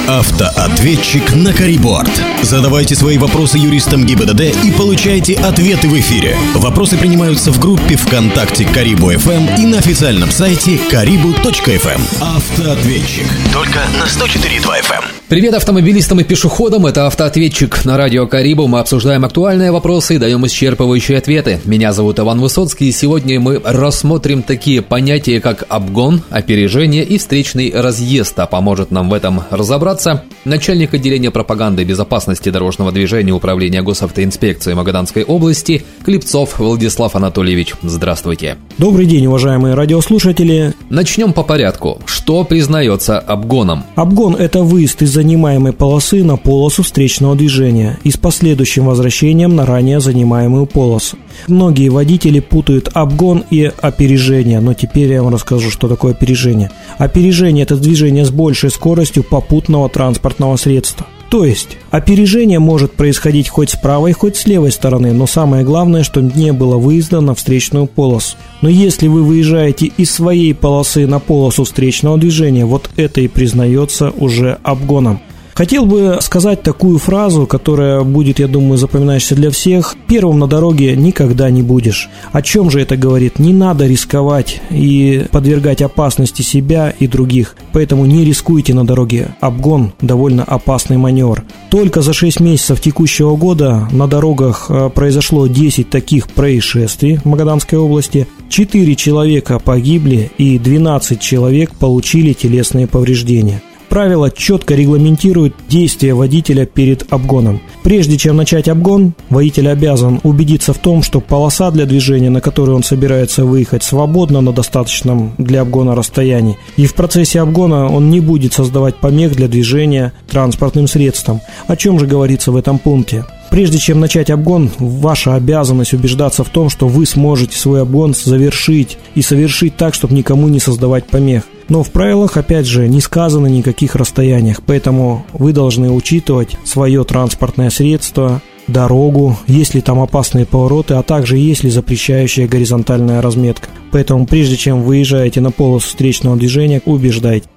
Автоответчик на Кариборд. Задавайте свои вопросы юристам ГИБДД и получайте ответы в эфире. Вопросы принимаются в группе ВКонтакте Карибу FM и на официальном сайте karibu.fm. Автоответчик. Только на 104.2 FM. Привет автомобилистам и пешеходам, это автоответчик на радио Карибу. Мы обсуждаем актуальные вопросы и даем исчерпывающие ответы. Меня зовут Иван Высоцкий, и сегодня мы рассмотрим такие понятия, как обгон, опережение и встречный разъезд. А поможет нам в этом разобраться начальник отделения пропаганды и безопасности дорожного движения Управления госавтоинспекции Магаданской области Клепцов Владислав Анатольевич. Здравствуйте. Добрый день, уважаемые радиослушатели. Начнем по порядку. Что признается обгоном? Обгон – это выезд из занимаемой полосы на полосу встречного движения и с последующим возвращением на ранее занимаемую полосу. Многие водители путают обгон и опережение, но теперь я вам расскажу, что такое опережение. Опережение – это движение с большей скоростью попутного транспортного средства. То есть, опережение может происходить хоть с правой, хоть с левой стороны, но самое главное, что не было выезда на встречную полосу. Но если вы выезжаете из своей полосы на полосу встречного движения, вот это и признается уже обгоном. Хотел бы сказать такую фразу, которая будет, я думаю, запоминающейся для всех. Первым на дороге никогда не будешь. О чем же это говорит? Не надо рисковать и подвергать опасности себя и других. Поэтому не рискуйте на дороге. Обгон – довольно опасный маневр. Только за 6 месяцев текущего года на дорогах произошло 10 таких происшествий в Магаданской области. 4 человека погибли и 12 человек получили телесные повреждения. Правила четко регламентируют действия водителя перед обгоном. Прежде чем начать обгон, водитель обязан убедиться в том, что полоса для движения, на которую он собирается выехать, свободна на достаточном для обгона расстоянии. И в процессе обгона он не будет создавать помех для движения транспортным средством. О чем же говорится в этом пункте? Прежде чем начать обгон, ваша обязанность убеждаться в том, что вы сможете свой обгон завершить и совершить так, чтобы никому не создавать помех. Но в правилах, опять же, не сказано никаких расстояниях, поэтому вы должны учитывать свое транспортное средство, дорогу, есть ли там опасные повороты, а также есть ли запрещающая горизонтальная разметка. Поэтому прежде чем выезжаете на полосу встречного движения, убеждайте.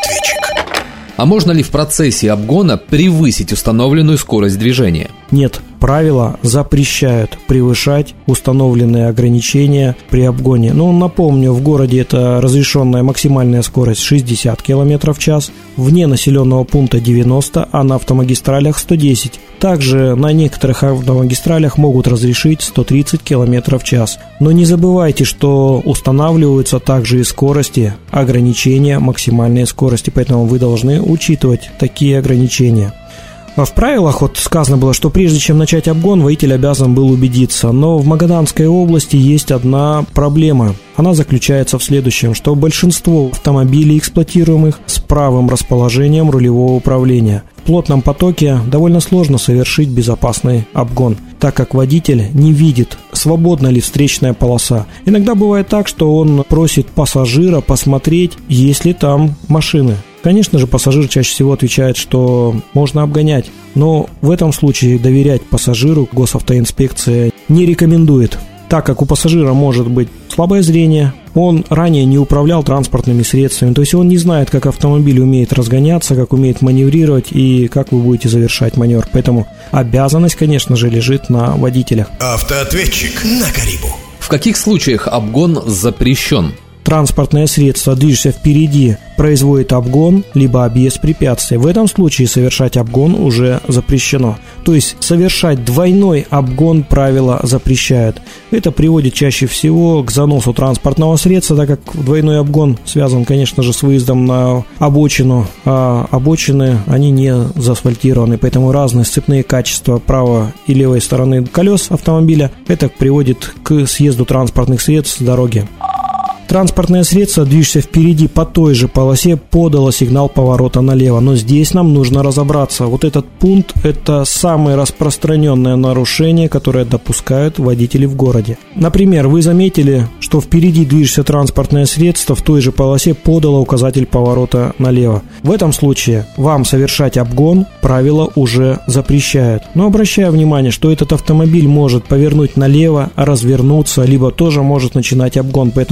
А можно ли в процессе обгона превысить установленную скорость движения? Нет, правила запрещают превышать установленные ограничения при обгоне. Но напомню, в городе это разрешенная максимальная скорость 60 км в час, вне населенного пункта 90, а на автомагистралях 110. Также на некоторых автомагистралях могут разрешить 130 км в час. Но не забывайте, что устанавливаются также и скорости ограничения максимальной скорости, поэтому вы должны учитывать такие ограничения. В правилах сказано было, что прежде чем начать обгон, водитель обязан был убедиться. Но в Магаданской области есть одна проблема. Она заключается в следующем, что большинство автомобилей, эксплуатируемых с правым расположением рулевого управления, в плотном потоке довольно сложно совершить безопасный обгон, так как водитель не видит, свободна ли встречная полоса. Иногда бывает так, что он просит пассажира посмотреть, есть ли там машины. Конечно же, пассажир чаще всего отвечает, что можно обгонять, но в этом случае доверять пассажиру госавтоинспекция не рекомендует, так как у пассажира может быть слабое зрение, он ранее не управлял транспортными средствами, то есть он не знает, как автомобиль умеет разгоняться, как умеет маневрировать и как вы будете завершать маневр. Поэтому обязанность, конечно же, лежит на водителях. Автоответчик на Карибу. В каких случаях обгон запрещен? Транспортное средство, движется впереди, производит обгон, либо объезд препятствий. В этом случае совершать обгон уже запрещено. То есть совершать двойной обгон правила запрещают. Это приводит чаще всего к заносу транспортного средства, так как двойной обгон связан, конечно же, с выездом на обочину, а обочины, они не заасфальтированы, поэтому разные сцепные качества правой и левой стороны колес автомобиля, это приводит к съезду транспортных средств с дороги. Транспортное средство, движется впереди по той же полосе, подало сигнал поворота налево. Но здесь нам нужно разобраться. Вот этот пункт – это самое распространенное нарушение, которое допускают водители в городе. Например, вы заметили, что впереди движется транспортное средство, в той же полосе подало указатель поворота налево. В этом случае вам совершать обгон правила уже запрещают. Но обращаю внимание, что этот автомобиль может повернуть налево, развернуться, либо тоже может начинать обгон. Поэтому правила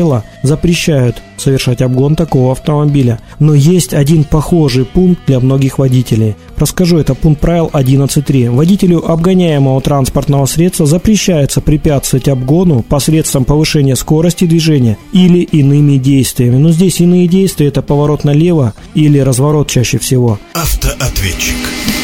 правила запрещают совершать обгон такого автомобиля. Но есть один похожий пункт для многих водителей. Расскажу, это пункт правил 11.3. Водителю обгоняемого транспортного средства запрещается препятствовать обгону посредством повышения скорости движения или иными действиями. Но здесь иные действия — это поворот налево или разворот чаще всего. Автоответчик.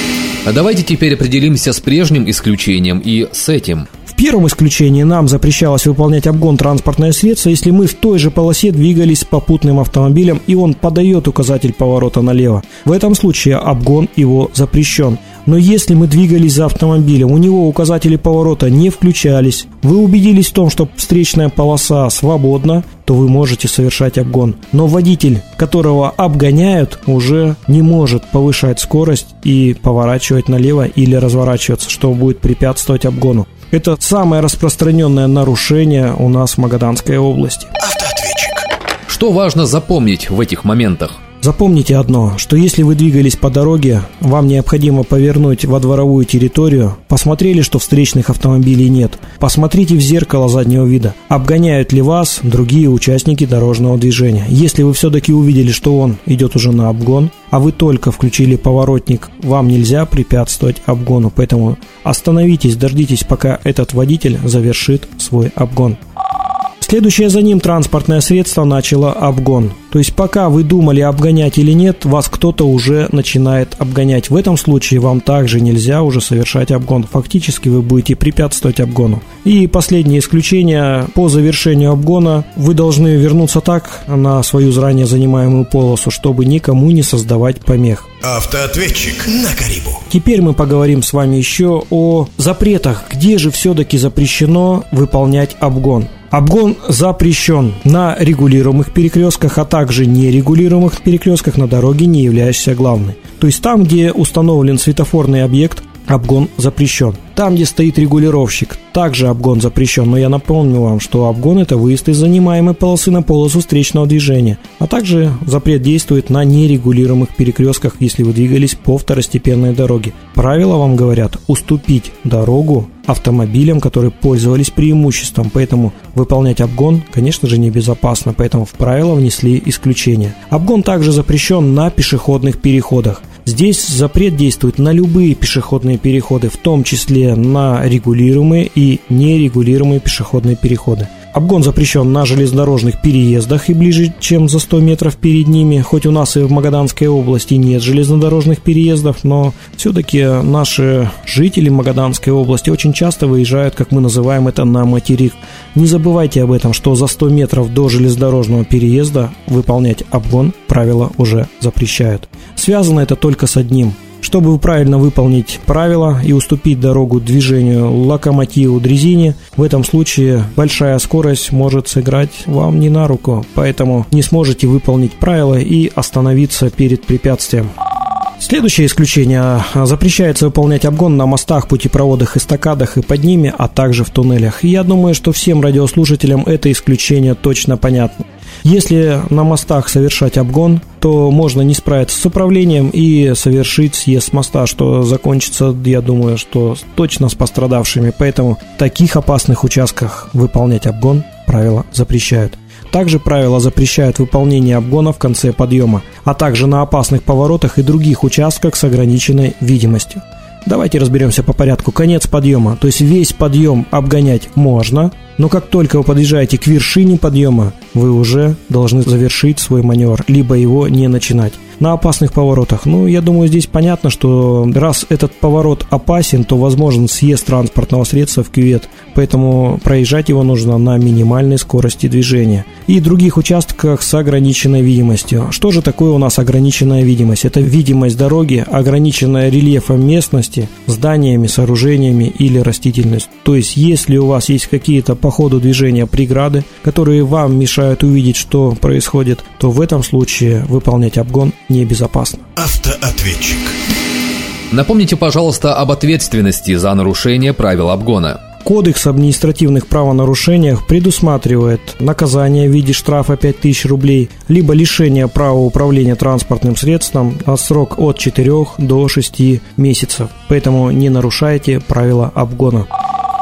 А давайте теперь определимся с прежним исключением и с этим. В первом исключении нам запрещалось выполнять обгон транспортное средство, если мы в той же полосе двигались с попутным автомобилем и он подает указатель поворота налево. В этом случае обгон его запрещен. Но если мы двигались за автомобилем, у него указатели поворота не включались, вы убедились в том, что встречная полоса свободна, то вы можете совершать обгон. Но водитель, которого обгоняют, уже не может повышать скорость и поворачивать налево или разворачиваться, что будет препятствовать обгону. Это самое распространенное нарушение у нас в Магаданской области. Автоответчик. Что важно запомнить в этих моментах? Запомните одно, что если вы двигались по дороге, вам необходимо повернуть во дворовую территорию, посмотрели, что встречных автомобилей нет, посмотрите в зеркало заднего вида, обгоняют ли вас другие участники дорожного движения. Если вы все-таки увидели, что он идет уже на обгон, а вы только включили поворотник, вам нельзя препятствовать обгону, поэтому остановитесь, дождитесь, пока этот водитель завершит свой обгон. Следующее за ним транспортное средство начало обгон. То есть пока вы думали, обгонять или нет, вас кто-то уже начинает обгонять. В этом случае вам также нельзя уже совершать обгон. Фактически вы будете препятствовать обгону. И последнее исключение: по завершению обгона вы должны вернуться так на свою заранее занимаемую полосу, чтобы никому не создавать помех. Автоответчик на Карибу. Теперь мы поговорим с вами еще о запретах. Где же все-таки запрещено выполнять обгон? Обгон запрещен на регулируемых перекрестках, а также нерегулируемых перекрестках на дороге, не являющейся главной. То есть там, где установлен светофорный объект, обгон запрещен. Там, где стоит регулировщик, также обгон запрещен. Но я напомню вам, что обгон — это выезд из занимаемой полосы на полосу встречного движения. А также запрет действует на нерегулируемых перекрестках, если вы двигались по второстепенной дороге. Правила вам говорят уступить дорогу автомобилям, которые пользовались преимуществом. Поэтому выполнять обгон, конечно же, небезопасно. Поэтому в правила внесли исключение. Обгон также запрещен на пешеходных переходах. Здесь запрет действует на любые пешеходные переходы, в том числе на регулируемые и нерегулируемые пешеходные переходы. Обгон запрещен на железнодорожных переездах и ближе, чем за 100 метров перед ними. Хоть у нас и в Магаданской области нет железнодорожных переездов, но все-таки наши жители Магаданской области очень часто выезжают, как мы называем это, на материк. Не забывайте об этом, что за 100 метров до железнодорожного переезда выполнять обгон правила уже запрещают. Связано это только с одним. Чтобы правильно выполнить правила и уступить дорогу движению локомотиву дрезине, в этом случае большая скорость может сыграть вам не на руку, поэтому не сможете выполнить правила и остановиться перед препятствием. Следующее исключение: запрещается выполнять обгон на мостах, путепроводах, эстакадах и под ними, а также в туннелях. И я думаю, что всем радиослушателям это исключение точно понятно. Если на мостах совершать обгон, то можно не справиться с управлением и совершить съезд с моста, что закончится, я думаю, что точно с пострадавшими. Поэтому в таких опасных участках выполнять обгон правила запрещают. Также правила запрещают выполнение обгона в конце подъема, а также на опасных поворотах и других участках с ограниченной видимостью. Давайте разберемся по порядку. Конец подъема, то есть весь подъем обгонять можно, но как только вы подъезжаете к вершине подъема, вы уже должны завершить свой маневр, либо его не начинать. На опасных поворотах, я думаю, здесь понятно, что раз этот поворот опасен, то возможен съезд транспортного средства в кювет, поэтому проезжать его нужно на минимальной скорости движения. И других участках с ограниченной видимостью. Что же такое у нас ограниченная видимость? Это видимость дороги, ограниченная рельефом местности, зданиями, сооружениями или растительностью. То есть, если у вас есть какие-то по ходу движения преграды, которые вам мешают увидеть, что происходит, то в этом случае выполнять обгон небезопасно. Автоответчик. Напомните, пожалуйста, об ответственности за нарушение правил обгона. Кодекс об административных правонарушениях предусматривает наказание в виде штрафа 5000 рублей, либо лишение права управления транспортным средством на срок от 4 до 6 месяцев. Поэтому не нарушайте правила обгона.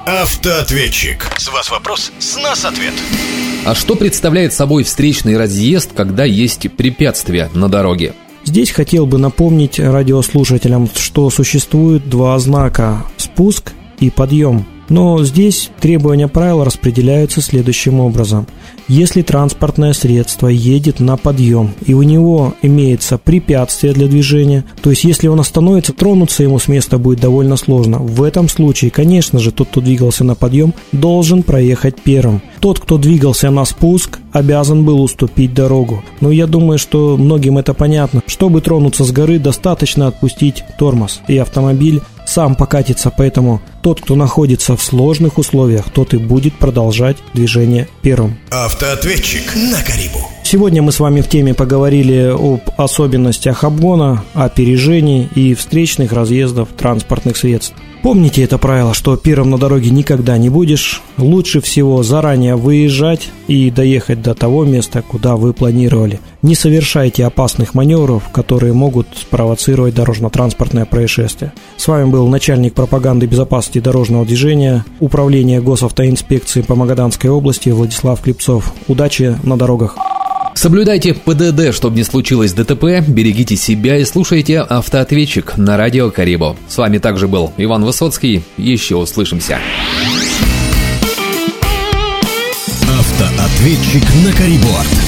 Автоответчик. С вас вопрос, с нас ответ. А что представляет собой встречный разъезд, когда есть препятствия на дороге? Здесь хотел бы напомнить радиослушателям, что существует два знака – спуск и подъем. Но здесь требования правил распределяются следующим образом. Если транспортное средство едет на подъем и у него имеется препятствие для движения, то есть если он остановится, тронуться ему с места будет довольно сложно. В этом случае, конечно же, тот, кто двигался на подъем, должен проехать первым. Тот, кто двигался на спуск, обязан был уступить дорогу. Но я думаю, что многим это понятно. Чтобы тронуться с горы, достаточно отпустить тормоз, и автомобиль сам покатится, поэтому тот, кто находится в сложных условиях, тот и будет продолжать движение первым. Автоответчик на Карибу. Сегодня мы с вами в теме поговорили об особенностях обгона, опережений и встречных разъездов транспортных средств. Помните это правило, что первым на дороге никогда не будешь. Лучше всего заранее выезжать и доехать до того места, куда вы планировали. Не совершайте опасных маневров, которые могут спровоцировать дорожно-транспортное происшествие. С вами был начальник пропаганды безопасности дорожного движения Управления госавтоинспекции по Магаданской области Владислав Клепцов. Удачи на дорогах! Соблюдайте ПДД, чтобы не случилось ДТП, берегите себя и слушайте «Автоответчик» на радио Карибу. С вами также был Иван Высоцкий. Еще услышимся. Автоответчик на Карибу.